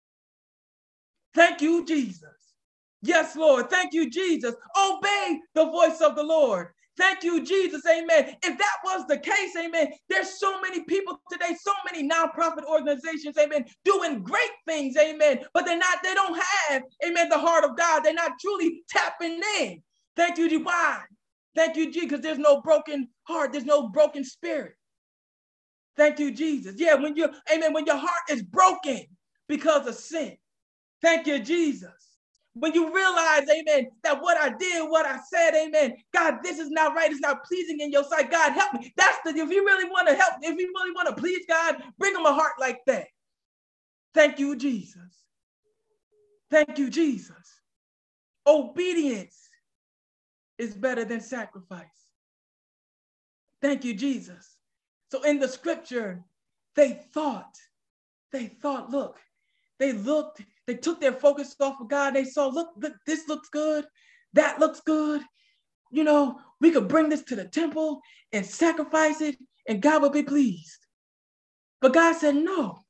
Thank you, Jesus. Yes, Lord. Thank you, Jesus. Obey the voice of the Lord. Thank you, Jesus. Amen. If that was the case, amen, there's so many people today, so many nonprofit organizations, amen, doing great things, amen, but they don't have, amen, the heart of God. They're not truly tapping in. Thank you, Jesus. Why? Thank you, Jesus, because there's no broken heart. There's no broken spirit. Thank you, Jesus. Yeah, when your heart is broken because of sin. Thank you, Jesus. When you realize, amen, that what I did, what I said, amen, God, this is not right. It's not pleasing in your sight. God, help me. If you really want to help, if you really want to please God, bring him a heart like that. Thank you, Jesus. Thank you, Jesus. Obedience is better than sacrifice. Thank you, Jesus. So in the scripture, they thought, look, they looked, they took their focus off of God. They saw, look, this looks good. That looks good. You know, we could bring this to the temple and sacrifice it and God would be pleased. But God said, no.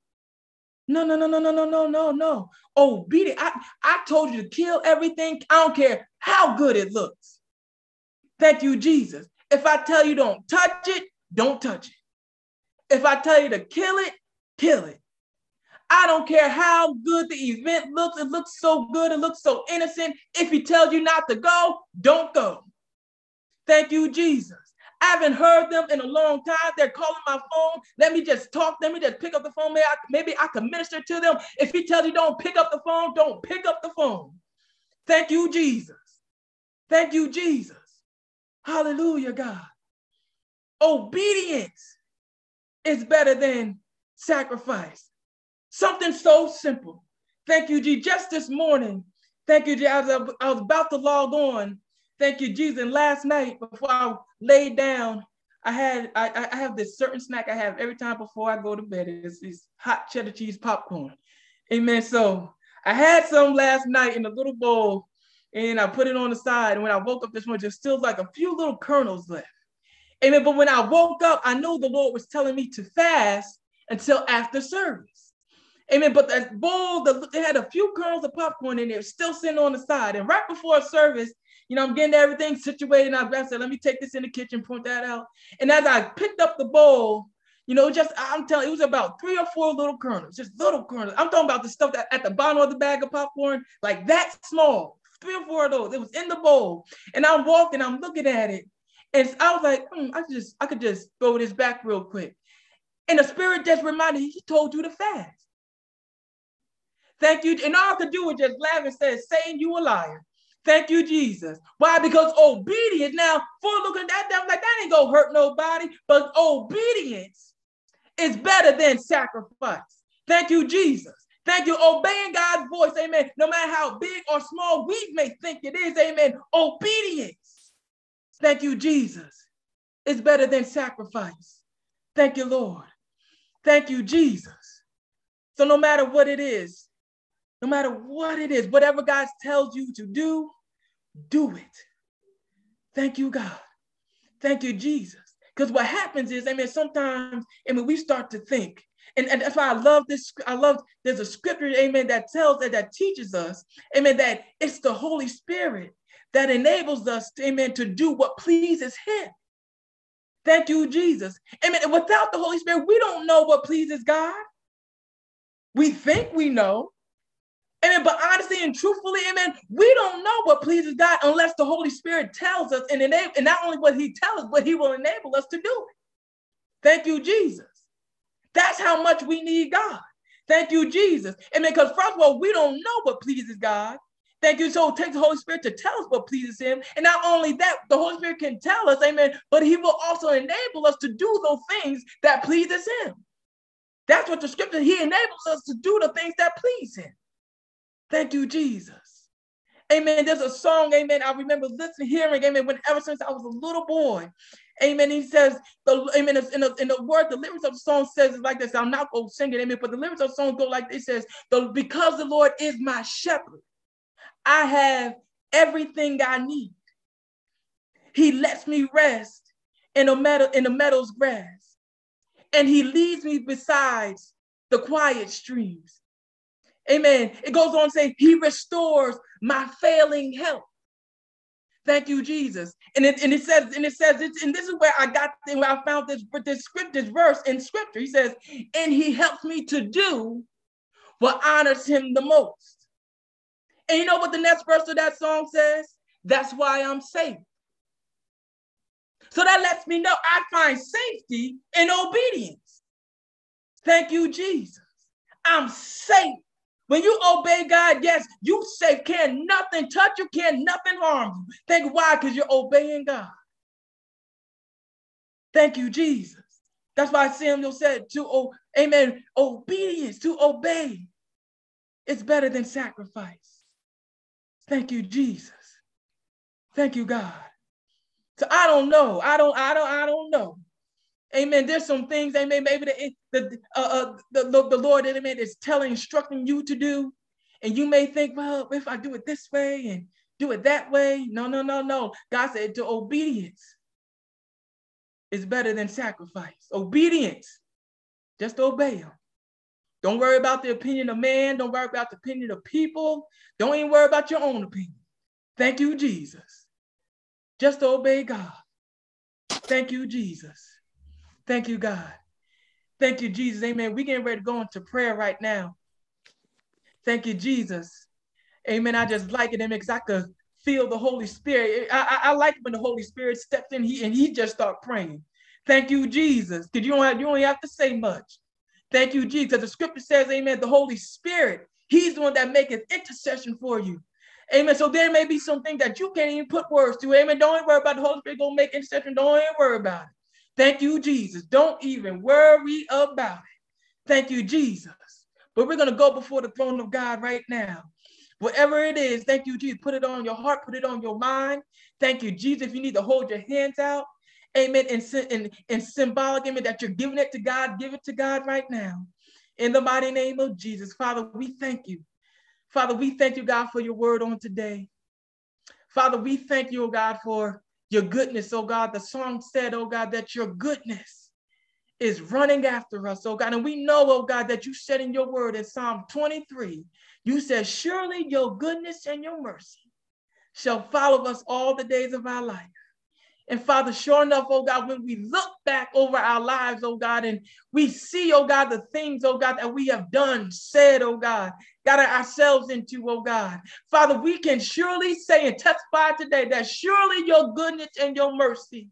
No. Obedient. I told you to kill everything. I don't care how good it looks. Thank you, Jesus. If I tell you don't touch it, don't touch it. If I tell you to kill it, kill it. I don't care how good the event looks. It looks so good. It looks so innocent. If he tells you not to go, don't go. Thank you, Jesus. I haven't heard them in a long time. They're calling my phone. Let me just talk. Let me just pick up the phone. Maybe I can minister to them. If he tells you don't pick up the phone, don't pick up the phone. Thank you, Jesus. Thank you, Jesus. Hallelujah, God. Obedience is better than sacrifice. Something so simple. Thank you, Jesus. Just this morning, thank you, Jesus. I was about to log on. Thank you, Jesus. And last night, before I laid down, I have this certain snack I have every time before I go to bed. It's this hot cheddar cheese popcorn. Amen. So I had some last night in a little bowl, and I put it on the side. And when I woke up this morning, there's still like a few little kernels left. Amen. But when I woke up, I know the Lord was telling me to fast until after service. Amen. But that bowl, they had a few kernels of popcorn in there, still sitting on the side. And right before service, you know, I'm getting everything situated. And I said, let me take this in the kitchen, point that out. And as I picked up the bowl, you know, I'm telling you, it was about 3 or 4 little kernels, just little kernels. I'm talking about the stuff that at the bottom of the bag of popcorn, like that small, 3 or 4 of those. It was in the bowl. And I'm walking, I'm looking at it. And I was like, I could just throw this back real quick. And the Spirit just reminded me, he told you to fast. Thank you. And all I could do was just laugh and say, Satan, you a liar. Thank you, Jesus. Why? Because obedience, now, for looking at that, like that ain't gonna hurt nobody, but obedience is better than sacrifice. Thank you, Jesus. Thank you. Obeying God's voice, amen. No matter how big or small we may think it is, amen. Obedience. Thank you, Jesus. It's better than sacrifice. Thank you, Lord. Thank you, Jesus. So no matter what it is, whatever God tells you to do, do it. Thank you, God. Thank you, Jesus. Because what happens is, amen, sometimes, amen, we start to think, and that's why I love this. There's a scripture, amen, that teaches us, amen, that it's the Holy Spirit that enables us, amen, to do what pleases him. Thank you, Jesus. Amen. And without the Holy Spirit, we don't know what pleases God. We think we know. Amen. But honestly and truthfully, amen, we don't know what pleases God unless the Holy Spirit tells us and not only what he tells us, but he will enable us to do it. Thank you, Jesus. That's how much we need God. Thank you, Jesus. Amen. Because first of all, we don't know what pleases God. Thank you. So it takes the Holy Spirit to tell us what pleases him. And not only that, the Holy Spirit can tell us, amen, but he will also enable us to do those things that pleases him. That's what the scripture, he enables us to do the things that please him. Thank you, Jesus. Amen. There's a song, amen, I remember listening, hearing, amen, ever since I was a little boy. Amen. He says, amen, in the word, the lyrics of the song says it like this. I'm not going to sing it, amen, but the lyrics of the song go like this. It says, because the Lord is my shepherd, I have everything I need. He lets me rest in the meadow's grass, and he leads me beside the quiet streams. Amen. It goes on to say, he restores my failing health. Thank you, Jesus. And it says, and this is where I found this verse in scripture. He says, and he helps me to do what honors him the most. And you know what the next verse of that song says? That's why I'm safe. So that lets me know I find safety in obedience. Thank you, Jesus. I'm safe. When you obey God, yes, you safe. Can't nothing touch you, can't nothing harm you. Thank you. Why? Because you're obeying God. Thank you, Jesus. That's why Samuel said amen, obedience, to obey. It's better than sacrifice. Thank you, Jesus. Thank you, God. So I don't know. I don't know. Amen. There's some things, amen, maybe the Lord, amen, is instructing you to do. And you may think, well, if I do it this way and do it that way. No. God said to obedience is better than sacrifice. Obedience, just obey him. Don't worry about the opinion of man. Don't worry about the opinion of people. Don't even worry about your own opinion. Thank you, Jesus. Just obey God. Thank you, Jesus. Thank you, God. Thank you, Jesus. Amen. We're getting ready to go into prayer right now. Thank you, Jesus. Amen. I just like it, amen, because I could feel the Holy Spirit. I like when the Holy Spirit steps in and he just started praying. Thank you, Jesus. Because you don't have to say much. Thank you, Jesus. The scripture says, amen, the Holy Spirit, he's the one that maketh intercession for you. Amen. So there may be something that you can't even put words to. Amen. Don't worry about the Holy Spirit going to make intercession. Don't even worry about it. Thank you, Jesus. Don't even worry about it. Thank you, Jesus. But we're going to go before the throne of God right now. Whatever it is, thank you, Jesus. Put it on your heart. Put it on your mind. Thank you, Jesus. If you need to hold your hands out, amen, and symbolic, amen, that you're giving it to God, give it to God right now. In the mighty name of Jesus. Father, we thank you. Father, we thank you, God, for your word on today. Father, we thank you, oh God, for your goodness, oh God. The song said, oh God, that your goodness is running after us, oh God. And we know, oh God, that you said in your word in Psalm 23, you said, surely your goodness and your mercy shall follow us all the days of our life. And Father, sure enough, oh God, when we look back over our lives, oh God, and we see, oh God, the things, oh God, that we have done, said, oh God, got ourselves into, oh God. Father, we can surely say and testify today that surely your goodness and your mercy,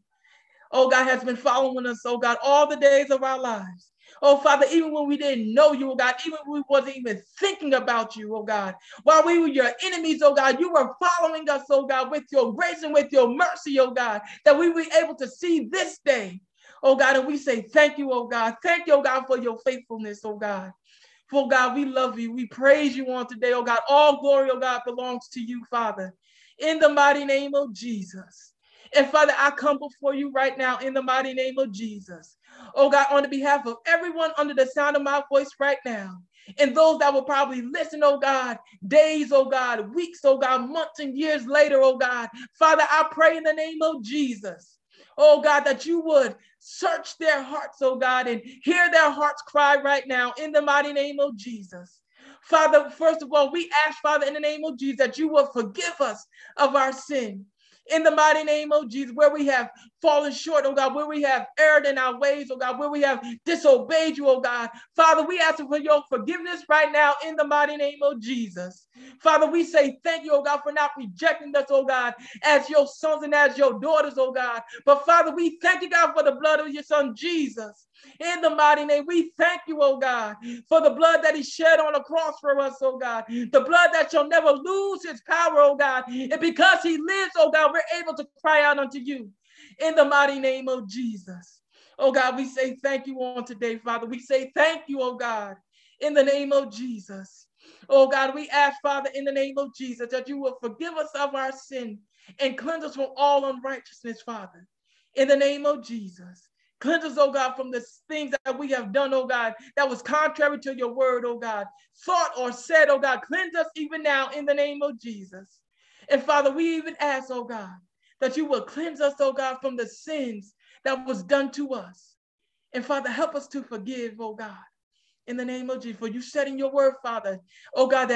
oh God, has been following us, oh God, all the days of our lives. Oh, Father, even when we didn't know you, oh God, even when we wasn't even thinking about you, oh God, while we were your enemies, oh God, you were following us, oh God, with your grace and with your mercy, oh God, that we were able to see this day, oh God, and we say thank you, oh God. Thank you, oh God, for your faithfulness, oh God. For God, we love you. We praise you on today, oh God. All glory, oh God, belongs to you, Father, in the mighty name of Jesus. And Father, I come before you right now in the mighty name of Jesus. Oh God, on the behalf of everyone under the sound of my voice right now, and those that will probably listen, oh God, days, oh God, weeks, oh God, months and years later, oh God. Father, I pray in the name of Jesus, oh God, that you would search their hearts, oh God, and hear their hearts cry right now in the mighty name of Jesus. Father, first of all, we ask, Father, in the name of Jesus, that you will forgive us of our sin. In the mighty name of Jesus, where we have fallen short, oh God, where we have erred in our ways, oh God, where we have disobeyed you, oh God. Father, we ask for your forgiveness right now in the mighty name of Jesus. Father, we say thank you, oh God, for not rejecting us, oh God, as your sons and as your daughters, oh God. But Father, we thank you, God, for the blood of your son, Jesus. In the mighty name, we thank you, oh God, for the blood that he shed on the cross for us, oh God. The blood that shall never lose its power, oh God. And because he lives, oh God, we're able to cry out unto you in the mighty name of Jesus. Oh God, we say thank you on today, Father. We say thank you, oh God, in the name of Jesus. Oh God, we ask, Father, in the name of Jesus, that you will forgive us of our sin and cleanse us from all unrighteousness, Father, in the name of Jesus. Cleanse us, oh God, from the things that we have done, oh God, that was contrary to your word, oh God. Thought or said, oh God, cleanse us even now in the name of Jesus. And Father, we even ask, oh God, that you will cleanse us, oh God, from the sins that was done to us. And Father, help us to forgive, oh God, in the name of Jesus. For you said in your word, Father, oh God,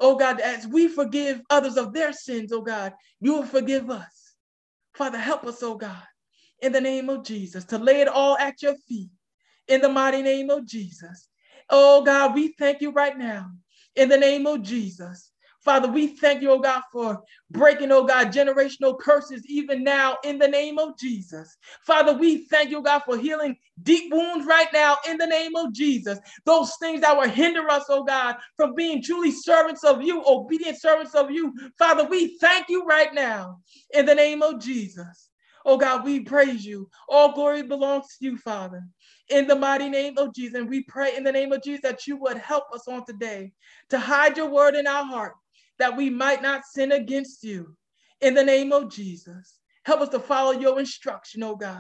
as we forgive others of their sins, oh God, you will forgive us. Father, help us, oh God, in the name of Jesus, to lay it all at your feet, in the mighty name of Jesus. Oh God, we thank you right now, in the name of Jesus. Father, we thank you, oh God, for breaking, oh God, generational curses even now in the name of Jesus. Father, we thank you, oh God, for healing deep wounds right now in the name of Jesus. Those things that will hinder us, oh God, from being truly servants of you, obedient servants of you. Father, we thank you right now in the name of Jesus. Oh God, we praise you. All glory belongs to you, Father, in the mighty name of Jesus. And we pray in the name of Jesus that you would help us on today to hide your word in our heart, that we might not sin against you. In the name of Jesus, help us to follow your instruction, oh God.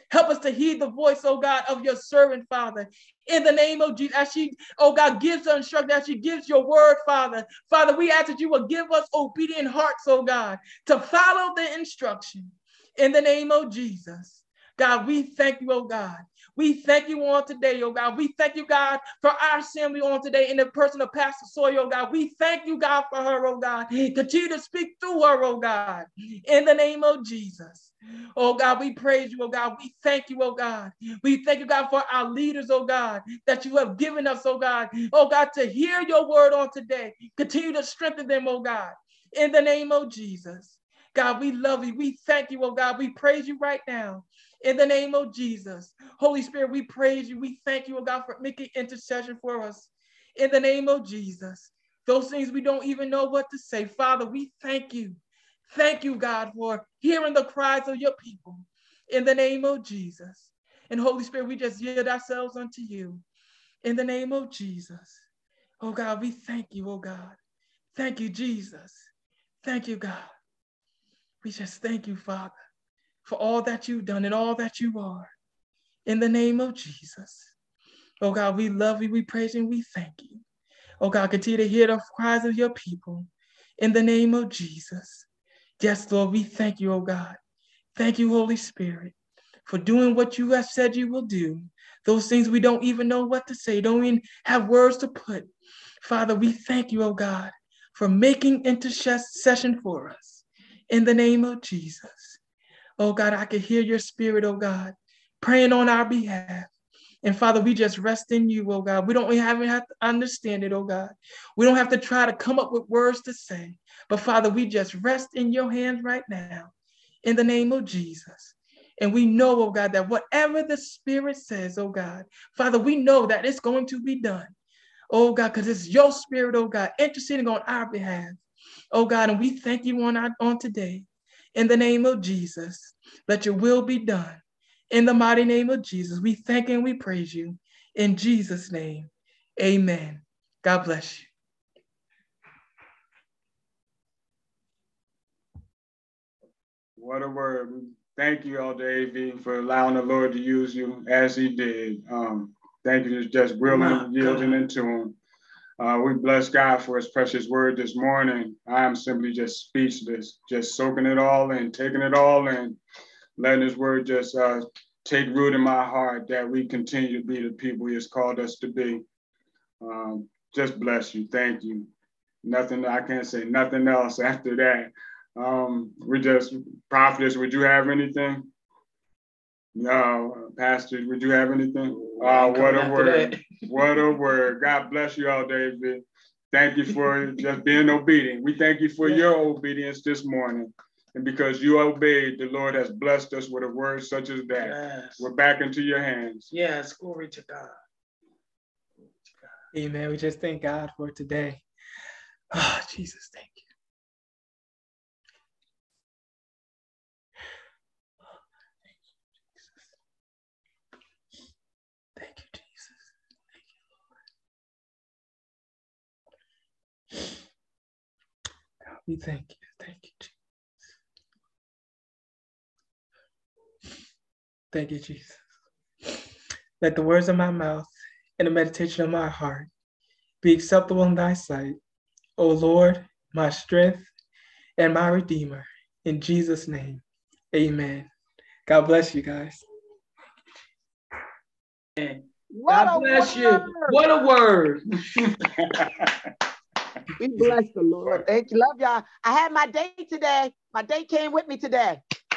Help us to heed the voice, oh God, of your servant, Father. In the name of Jesus, as she, oh God, gives her instruction, as she gives your word, Father. Father, we ask that you will give us obedient hearts, oh God, to follow the instruction. In the name of Jesus. God, we thank you, oh God. We thank you on today, oh God. We thank you, God, for our assembly on today in the person of Pastor Sawyer, oh God. We thank you, God, for her, oh God. Continue to speak through her, oh God, in the name of Jesus. Oh God, we praise you, oh God. We thank you, oh God. We thank you, God, for our leaders, oh God, that you have given us, oh God, to hear your word on today. Continue to strengthen them, oh God, in the name of Jesus. God, we love you. We thank you, oh God. We praise you right now. In the name of Jesus. Holy Spirit, we praise you. We thank you, oh God, for making intercession for us. In the name of Jesus. Those things we don't even know what to say. Father, we thank you. Thank you, God, for hearing the cries of your people. In the name of Jesus. And Holy Spirit, we just yield ourselves unto you. In the name of Jesus. Oh God, we thank you, oh God. Thank you, Jesus. Thank you, God. We just thank you, Father, for all that you've done and all that you are. In the name of Jesus. Oh God, we love you, we praise you, and we thank you. Oh God, continue to hear the cries of your people. In the name of Jesus. Yes, Lord, we thank you, oh God. Thank you, Holy Spirit, for doing what you have said you will do. Those things we don't even know what to say, don't even have words to put. Father, we thank you, oh God, for making intercession for us. In the name of Jesus. Oh God, I can hear your spirit, oh God, praying on our behalf. And Father, we just rest in you, oh God. We don't even have to understand it, oh God. We don't have to try to come up with words to say. But Father, we just rest in your hands right now, in the name of Jesus. And we know, oh God, that whatever the Spirit says, oh God, Father, we know that it's going to be done. Oh God, because it's your Spirit, oh God, interceding on our behalf. Oh God, and we thank you on today. In the name of Jesus, let your will be done. In the mighty name of Jesus, we thank and we praise you. In Jesus' name, amen. God bless you. What a word. Thank you, Elder AV, for allowing the Lord to use you as he did. Thank you for just willing, yielding into him. We bless God for his precious word this morning. I am simply just speechless, just soaking it all in, taking it all in, letting his word just take root in my heart that we continue to be the people he has called us to be. Just bless you. Thank you. Nothing, I can't say nothing else after that. We just, Prophetess, would you have anything? No, Pastor, would you have anything? What a word. What a word. God bless you all, David. Thank you for just being obedient. We thank you for your obedience this morning. And because you obeyed, the Lord has blessed us with a word such as that. Yes. We're back into your hands. Yes, glory to God. Amen. We just thank God for today. Oh, Jesus, thank you. Thank you, Jesus. Thank you, Lord. God, we thank you. Thank you, Jesus. Thank you, Jesus. Let the words of my mouth and the meditation of my heart be acceptable in thy sight, O Lord, my strength and my Redeemer. In Jesus' name, amen. God bless you guys. God bless you. What a word. We bless the Lord. Thank you. Love y'all. I had my date today. My date came with me today.